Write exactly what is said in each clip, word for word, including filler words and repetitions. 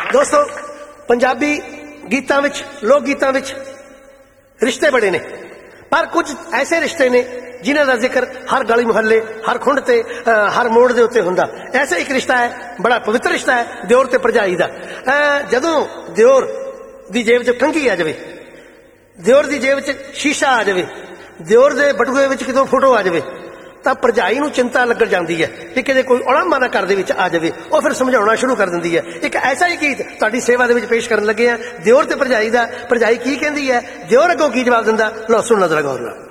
ਦੋਸਤੋ, ਪੰਜਾਬੀ ਗੀਤਾਂ ਵਿੱਚ, ਲੋਕ ਗੀਤਾਂ ਵਿੱਚ ਰਿਸ਼ਤੇ ਬੜੇ ਨੇ, ਪਰ ਕੁਝ ਐਸੇ ਰਿਸ਼ਤੇ ਨੇ ਜਿਨ੍ਹਾਂ ਦਾ ਜ਼ਿਕਰ ਹਰ ਗਲੀ ਮੁਹੱਲੇ, ਹਰ ਖੁੰਡ ਤੇ, ਹਰ ਮੋੜ ਦੇ ਉੱਤੇ ਹੁੰਦਾ। ਐਸਾ ਇੱਕ ਰਿਸ਼ਤਾ ਹੈ, ਬੜਾ ਪਵਿੱਤਰ ਰਿਸ਼ਤਾ ਹੈ, ਦਿਓਰ ਤੇ ਭਰਜਾਈ ਦਾ। ਜਦੋਂ ਦਿਓਰ ਦੀ ਜੇਬ 'ਚ ਕੰਘੀ ਆ ਜਾਵੇ, ਦਿਓਰ ਦੀ ਜੇਬ 'ਚ ਸ਼ੀਸ਼ਾ ਆ ਜਾਵੇ, ਦਿਓਰ ਦੇ ਬਟੂਏ ਵਿੱਚ ਕਿਤੋਂ ਫੋਟੋ ਆ ਜਾਵੇ, ਤਾਂ ਭਰਜਾਈ ਨੂੰ ਚਿੰਤਾ ਲੱਗਣ ਜਾਂਦੀ ਹੈ ਕਿ ਕਿਤੇ ਕੋਈ ਉਲਾਂਭਾ ਨਾ ਘਰ ਦੇ ਵਿੱਚ ਆ ਜਾਵੇ। ਉਹ ਫਿਰ ਸਮਝਾਉਣਾ ਸ਼ੁਰੂ ਕਰ ਦਿੰਦੀ ਹੈ। ਇੱਕ ਐਸਾ ਹੀ ਗੀਤ ਤੁਹਾਡੀ ਸੇਵਾ ਦੇ ਵਿੱਚ ਪੇਸ਼ ਕਰਨ ਲੱਗੇ ਆ, ਦਿਓਰ ਤੇ ਭਰਜਾਈ ਦਾ। ਭਰਜਾਈ ਕੀ ਕਹਿੰਦੀ ਹੈ, ਦਿਓਰ ਅੱਗੋਂ ਕੀ ਜਵਾਬ ਦਿੰਦਾ, ਲਓ ਸੁਣਨਾ ਜ਼ਰਾ ਗੌਰ ਨਾਲ।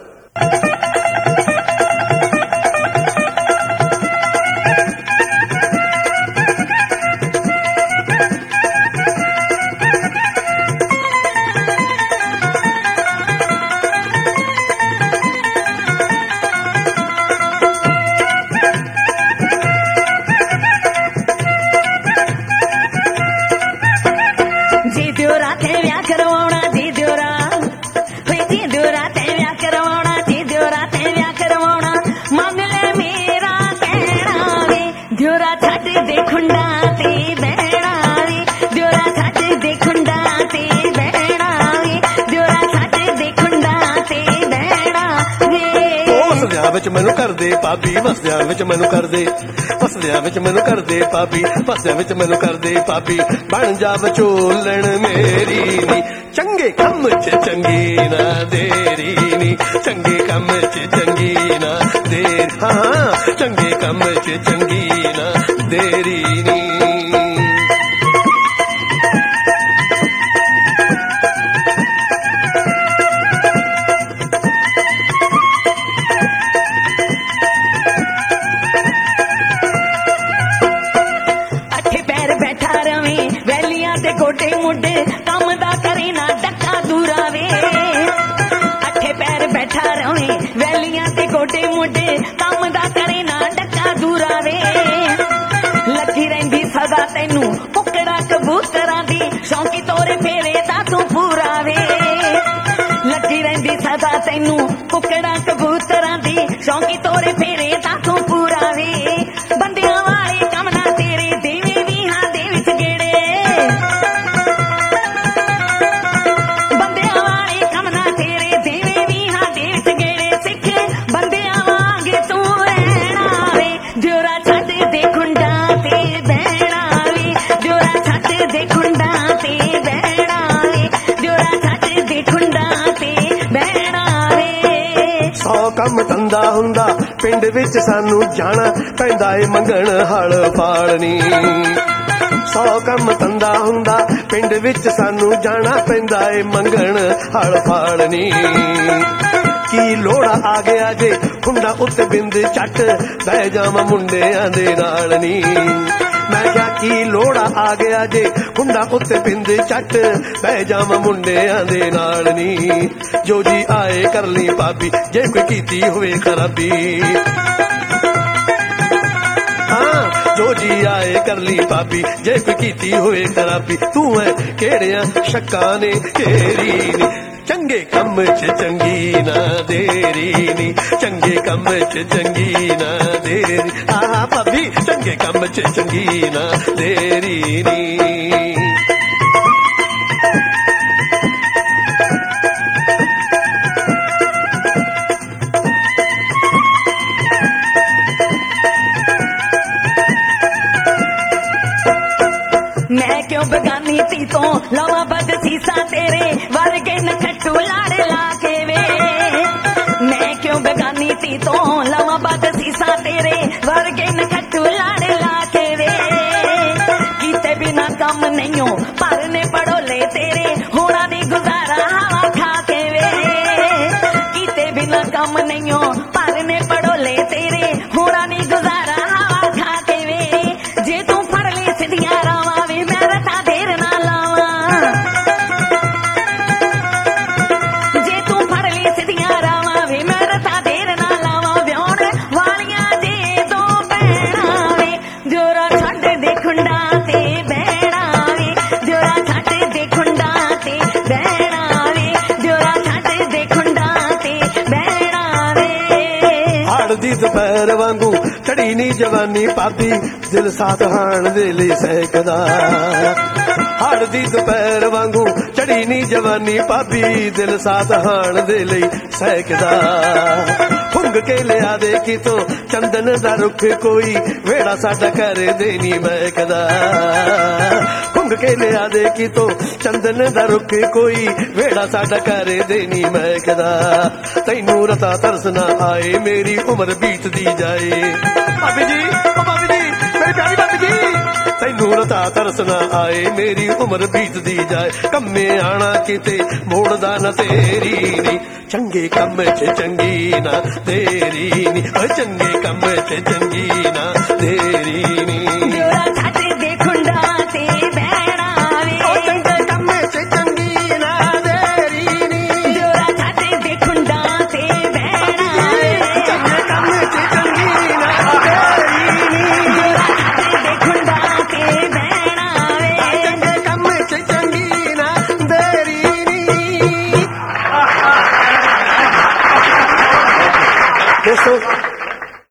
ਮੈਨੂੰ ਕਰਦੇ ਭਾਬੀ ਵਸਦਿਆਂ ਵਿੱਚ ਮੈਨੂੰ ਕਰਦੇ, ਵਸਦਿਆਂ ਵਿੱਚ ਮੈਨੂੰ ਕਰਦੇ ਭਾਬੀ, ਵਸਦਿਆਂ ਵਿੱਚ ਮੈਨੂੰ ਕਰਦੇ ਭਾਬੀ। ਬਣ ਜਾ ਵਿਚੋਲਣ ਮੇਰੀ ਨੀ, ਚੰਗੇ ਕੰਮ 'ਚ ਚੰਗੀ ਨਾ ਦੇਰੀ ਨੀ, ਚੰਗੇ ਕੰਮ 'ਚ ਚੰਗੀ ਨਾ ਦੇਰ, ਹਾਂ ਚੰਗੇ ਕੰਮ 'ਚ ਚੰਗੀ ਨਾ ਦੇਰੀ ਨੀ। ਤੈਨੂੰ ਕੁੱਕੜਾ ਕਬੂਤਰਾਂ ਦੀ ਸ਼ੌਂਕੀ ਤੋਰੇ ਫੇਰੇ ਤਾਂ ਤੂੰ ਪੂਰਾ ਵੇ, ਲੱਗੀ ਰਹਿੰਦੀ ਸਦਾ ਤੈਨੂੰ ਕੁੱਕੜਾ ਕਬੂਤਰਾਂ ਦੀ ਸ਼ੌਂਕੀ ਤੋਰੇ ਫੇਰੇ ਤਾਂ ਤੂੰ ਪੂਰਾ ਵੇ। ਬੰਦਿਆਂ ਵਾਲੇ ਕੰਮ ਨਾ ਤੇਰੇ ਦੇਵੇਂ ਵੀਹਾਂ ਦੇ ਵਿੱਚ ਗੇੜੇ, ਬੰਦਿਆਂ ਵਾਲੇ ਕੰਮ ਨਾ ਤੇਰੇ ਦੇਵੇਂ ਵੀਹਾਂ ਦੇ ਵਿੱਚ ਗੇੜੇ। ਸਿੱਖ ਬੰਦਿਆਂ ਵਾਂਗ ਤੂੰ ਰਹਿਣਾ ਵੇ, ਦਿਓਰਾ ਛੱਡ ਦੇ ਖੁੰਡਾਂ ਤੇ ਬਹਿਣਾ, ਦਿਓਰਾ ਛੱਡ ਦੇ ਖੁੰਡਾਂ ਤੇ ਬਹਿਣਾ ਵੇ, ਦਿਓਰਾ ਛੱਡ ਦੇ ਖੁੰਡਾਂ ਤੇ ਬਹਿਣਾ ਵੇ। ਸੌ ਕੰਮ ਧੰਦਾ ਹੁੰਦਾ ਪਿੰਡ ਵਿੱਚ ਸਾਨੂੰ ਜਾਣਾ ਪੈਂਦਾ ਏ ਮੰਗਣ ਹਲ ਫਾਲਣੀ, ਸੌ ਕੰਮ ਧੰਦਾ ਹੁੰਦਾ ਪਿੰਡ ਵਿੱਚ ਸਾਨੂੰ ਜਾਣਾ ਪੈਂਦਾ ਏ ਮੰਗਣ ਹਲ ਫਾਲਣੀ। ਕੀ ਲੋੜਾ ਆ ਗਿਆ ਜੇ ਖੁੰਡਾ ਉੱਤੇ ਬਿੰਦ ਝੱਟ ਬਹਿ ਜਾਵਾਂ ਮੁੰਡਿਆਂ ਦੇ ਨਾਲ ਨੀ, ਮੈਂ ਕਿਹਾ ਕੀ ਲੋੜਾ ਆ ਗਿਆ ਜੇ ਖੁੰਡਾ ਉੱਤੇ ਬਿੰਦ ਝੱਟ ਬਹਿ ਜਾਵਾਂ ਮੁੰਡਿਆਂ ਦੇ ਨਾਲ ਨੀ। ਜੋ ਜੀ ਆਏ ਕਰ ਲਈ ਭਾਬੀ ਜੇ ਕੋਈ ਕੀਤੀ ਹੋਵੇ ਖਰਾਬੀ, ਹਾਂ ਜੋ ਜੀ ਆਏ ਕਰ ਲਈ ਭਾਬੀ ਜੇ ਕੋਈ ਕੀਤੀ ਹੋਵੇ ਖਰਾਬੀ। ਤੂੰ ਐ ਕਿਹੜਿਆਂ ਸ਼ੱਕਾਂ ਨੇ ਤੇਰੀ ਨੀ, ਚੰਗੇ ਕੰਮ 'ਚ ਚੰਗੀ ਨਾ ਦੇਰੀ ਨੀ, ਚੰਗੇ ਕੰਮ 'ਚ ਚੰਗੀ ਨਾ ਦੇਰੀ, ਆਹ ਭਾਬੀ ਚੰਗੇ ਕੰਮ 'ਚ ਚੰਗੀ ਨਾ ਦੇਰੀ ਨੀ। ਮੈਂ ਕਿਉਂ ਬਗਾਨੀ ਤੀ ਤੋਂ ਲਾਵਾਂ ਬਦ ਸੀਸਾ ਤੇਰੇ ਵਰਗੇ ਨਖੱਟੂ ਲਾੜ ਲਾ ਕੇ ਵੇ, ਮੈਂ ਕਿਉਂ ਬਗਾਨੀ ਤੀ ਤੋਂ ਲਾਵਾਂ ਬਦ ਸੀਸਾ ਤੇਰੇ ਵਰਗੇ ਨਖੱਟੂ ਲਾੜ ਲਾ ਕੇ ਵੇ। ਕੀਤੇ ਬਿਨਾ ਕੰਮ ਨਹੀਂਓ ਭਰਨੇ ਪੜੋਲੇ ਤੇਰੇ ਹੋਣਾ ਦੀ ਗੁਜ਼ਾਰਾ ਹਵਾ ਖਾ ਕੇ ਵੇ, ਕੀਤੇ ਬਿਨਾ ਕੰਮ ਨਹੀਂਓ ਭਰਨੇ ਪੜੋਲੇ ਤੇਰੇ ਹੋਣਾ ਦੀ ਗੁਜ਼ਾਰਾ ਹਵਾ ਖਾ ਕੇ ਵੇ। ਜੇ ਤੂੰ ਫੜ ਲੈ ਸਿੱਧੀਆਂ ਰਾਵਾਂ ਦੁਪਹਿਰ ਵਾਂਗੂ ਚੜੀ ਨੀ ਜਵਾਨੀ ਭਾਬੀ, ਦਿਲ ਸਾਥ ਹਾਣ ਦੇ ਲਈ ਸਹਿਕਦਾ, ਹਾੜ ਦੀ ਦੁਪਹਿਰ ਵਾਂਗੂ ਚੜੀ ਨੀ ਜਵਾਨੀ ਭਾਬੀ ਦਿਲ ਸਾਥ ਹਾਣ ਦੇ ਲਈ ਸਹਿਕਦਾ ਹੁੰਗ ਕੇ ਲਿਆ ਦੇ ਕਿਤੋਂ ਚੰਦਨ ਦਾ ਰੁੱਖ ਕੋਈ ਵੇੜਾ ਸਾਡਾ ਘਰ ਦੇ ਨੀ ਮਹਿਕਦਾ ਹੁੰਗ ਕੇ ਲਿਆ ਦੇ ਕਿਤੋਂ ਚੰਦਨ ਦਾ ਰੁੱਖ ਕੋਈ ਵੇੜਾ ਸਾਡਾ ਘਰ ਦੇ ਨੀ ਮਹਿਕਦਾ ਤੈਨੂੰ ਰਤਾ ਤਰਸ ਨਾ ਆਏ ਮੇਰੀ ਉਮਰ ਬੀਤਦੀ ਜਾਏ ਭਾਬੀ ਜੀ ਓ ਭਾਬੀ ਜੀ ਮੇਰੀ ਪਿਆਰੀ ਭਾਬੀ ਜੀ ਤੈਨੂੰ ਰਤਾ ਤਰਸ ਨਾ ਆਏ ਮੇਰੀ ਉਮਰ ਬੀਤਦੀ ਜਾਏ ਕੰਮੇ ਆਣਾ ਕਿਤੇ ਮੋੜਦਾ ਨਾ ਤੇਰੀ ਨੀ ਚੰਗੇ ਕੰਮ 'ਚ ਚੰਗੀ ਨਾ ਤੇਰੀ ਨੀ ਓ ਚੰਗੇ ਕੰਮ 'ਚ ਚੰਗੀ ਨਾ ਤੇਰੀ ਨੀ ਜੋੜਾ ਛੱਡ ਦੇ ਖੁੰਡਾ ਤੇ ਬਹਿਣਾ ਵੇ ਓ ਚੰਗੇ ਕੰਮ 'ਚ ਚੰਗੀ ਨਾ ਤੇਰੀ ਨੀ ਜੋੜਾ ਛੱਡ ਦੇ ਖੁੰਡਾ ਤੇ ਬਹਿਣਾ ਵੇ ਚੰਗੇ ਕੰਮ 'ਚ ਚੰਗੀ ਨਾ ਤੇਰੀ ਨੀ ਜੋੜਾ ਛੱਡ ਦੇ ਖੁੰਡਾ ਤੇ ਬਹਿਣਾ ਵੇ ਚੰਗੇ ਕੰਮ 'ਚ ਚੰਗੀ ਨਾ ਤੇਰੀ ਨੀ ਦੋਸਤੋ